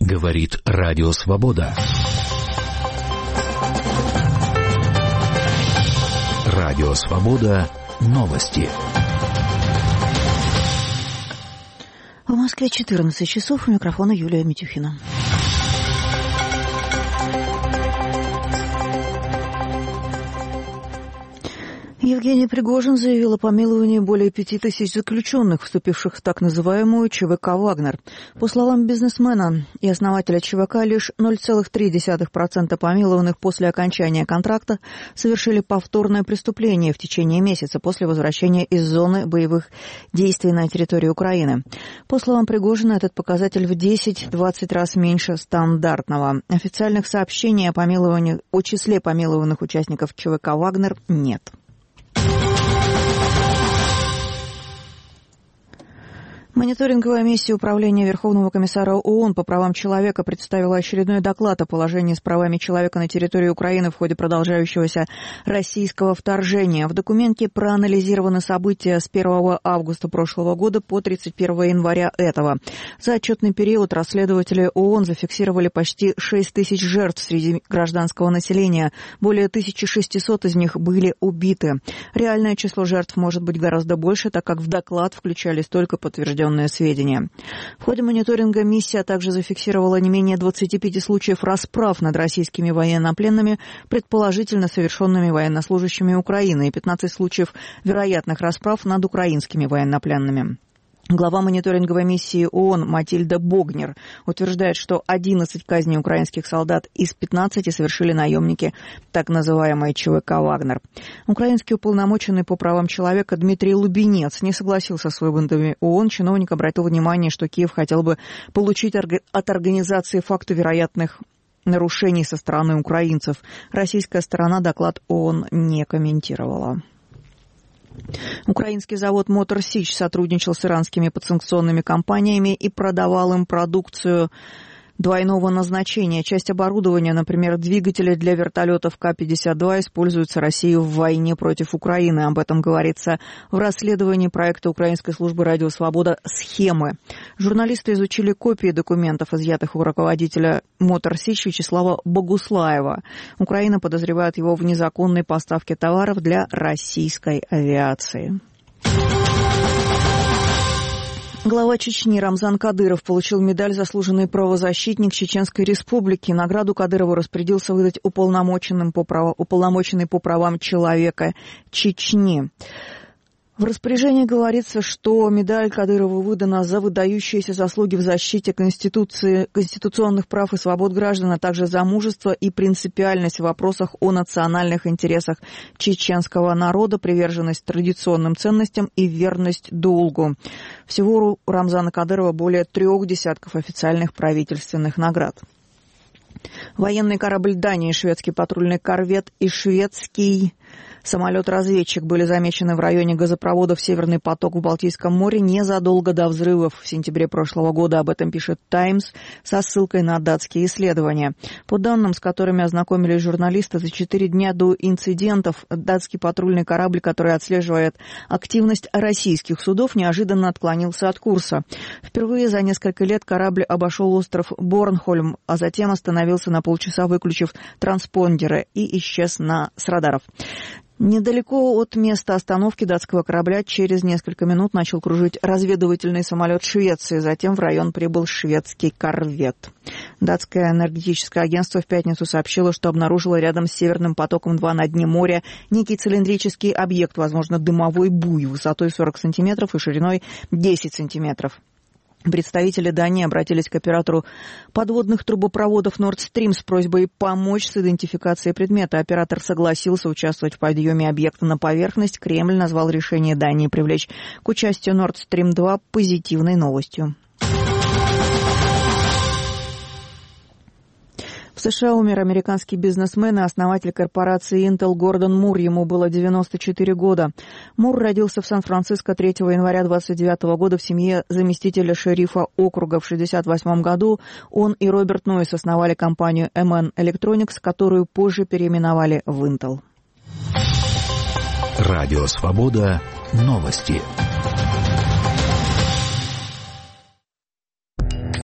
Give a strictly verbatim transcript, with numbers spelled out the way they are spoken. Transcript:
Говорит Радио Свобода. Радио Свобода. Новости. В Москве четырнадцать часов. У микрофона Юлия Митюхина. Евгений Пригожин заявил о помиловании более пяти тысяч заключенных, вступивших в так называемую ЧВК «Вагнер». По словам бизнесмена и основателя ЧВК, лишь ноль целых три десятых процента помилованных после окончания контракта совершили повторное преступление в течение месяца после возвращения из зоны боевых действий на территории Украины. По словам Пригожина, этот показатель в десять-двадцать раз меньше стандартного. Официальных сообщений о помиловании, о числе помилованных участников ЧВК «Вагнер» нет. Мониторинговая миссия Управления Верховного комиссара ООН по правам человека представила очередной доклад о положении с правами человека на территории Украины в ходе продолжающегося российского вторжения. В документе проанализированы события с первого августа прошлого года по тридцать первого января этого. За отчетный период расследователи ООН зафиксировали почти шесть тысяч жертв среди гражданского населения. Более тысяча шестьсот из них были убиты. Реальное число жертв может быть гораздо больше, так как в доклад включались только подтвержденные сведения. В ходе мониторинга миссия также зафиксировала не менее двадцати пяти случаев расправ над российскими военнопленными, предположительно совершенными военнослужащими Украины, и пятнадцать случаев вероятных расправ над украинскими военнопленными. Глава мониторинговой миссии ООН Матильда Богнер утверждает, что одиннадцать казней украинских солдат из пятнадцати совершили наемники так называемой ЧВК «Вагнер». Украинский уполномоченный по правам человека Дмитрий Лубенец не согласился с выводами ООН. Чиновник обратил внимание, что Киев хотел бы получить от организации факты вероятных нарушений со стороны украинцев. Российская сторона доклад ООН не комментировала. Украинский завод «Мотор Сич» сотрудничал с иранскими подсанкционными компаниями и продавал им продукцию двойного назначения. Часть оборудования, например, двигатели для вертолетов Ка пятьдесят два, используются Россией в войне против Украины. Об этом говорится в расследовании проекта Украинской службы «Радио Свобода» «Схемы». Журналисты изучили копии документов, изъятых у руководителя «Мотор Сич» Вячеслава Богуслаева. Украина подозревает его в незаконной поставке товаров для российской авиации. Глава Чечни Рамзан Кадыров получил медаль «Заслуженный правозащитник Чеченской Республики». Награду Кадырову распорядился выдать уполномоченным по прав... уполномоченный по правам человека Чечни. В распоряжении говорится, что медаль Кадырову выдана за выдающиеся заслуги в защите Конституции, конституционных прав и свобод граждан, а также за мужество и принципиальность в вопросах о национальных интересах чеченского народа, приверженность традиционным ценностям и верность долгу. Всего у Рамзана Кадырова более трех десятков официальных правительственных наград. Военный корабль Дании, шведский патрульный корвет и шведский самолет-разведчик были замечены в районе газопровода «Северный поток» в Балтийском море незадолго до взрывов в сентябре прошлого года. Об этом пишет «Таймс» со ссылкой на датские исследования. По данным, с которыми ознакомились журналисты, за четыре дня до инцидентов датский патрульный корабль, который отслеживает активность российских судов, неожиданно отклонился от курса. Впервые за несколько лет корабль обошел остров Борнхольм, а затем остановился на полчаса, выключив транспондеры, и исчез на, с радаров. Недалеко от места остановки датского корабля через несколько минут начал кружить разведывательный самолет Швеции. Затем в район прибыл шведский корвет. Датское энергетическое агентство в пятницу сообщило, что обнаружило рядом с Северным потоком-два на дне моря некий цилиндрический объект, возможно, дымовой буй, высотой сорок сантиметров и шириной десять сантиметров. Представители Дании обратились к оператору подводных трубопроводов Nord Stream с просьбой помочь с идентификацией предмета. Оператор согласился участвовать в подъеме объекта на поверхность. Кремль назвал решение Дании привлечь к участию Nord Stream два позитивной новостью. В США умер американский бизнесмен и основатель корпорации Intel Гордон Мур. Ему было девяносто четыре года. Мур родился в Сан-Франциско третьего января двадцать девятого года в семье заместителя шерифа округа. В шестьдесят восьмом году он и Роберт Нойс основали компанию эм эн Electronics, которую позже переименовали в Intel. Радио Свобода. Новости.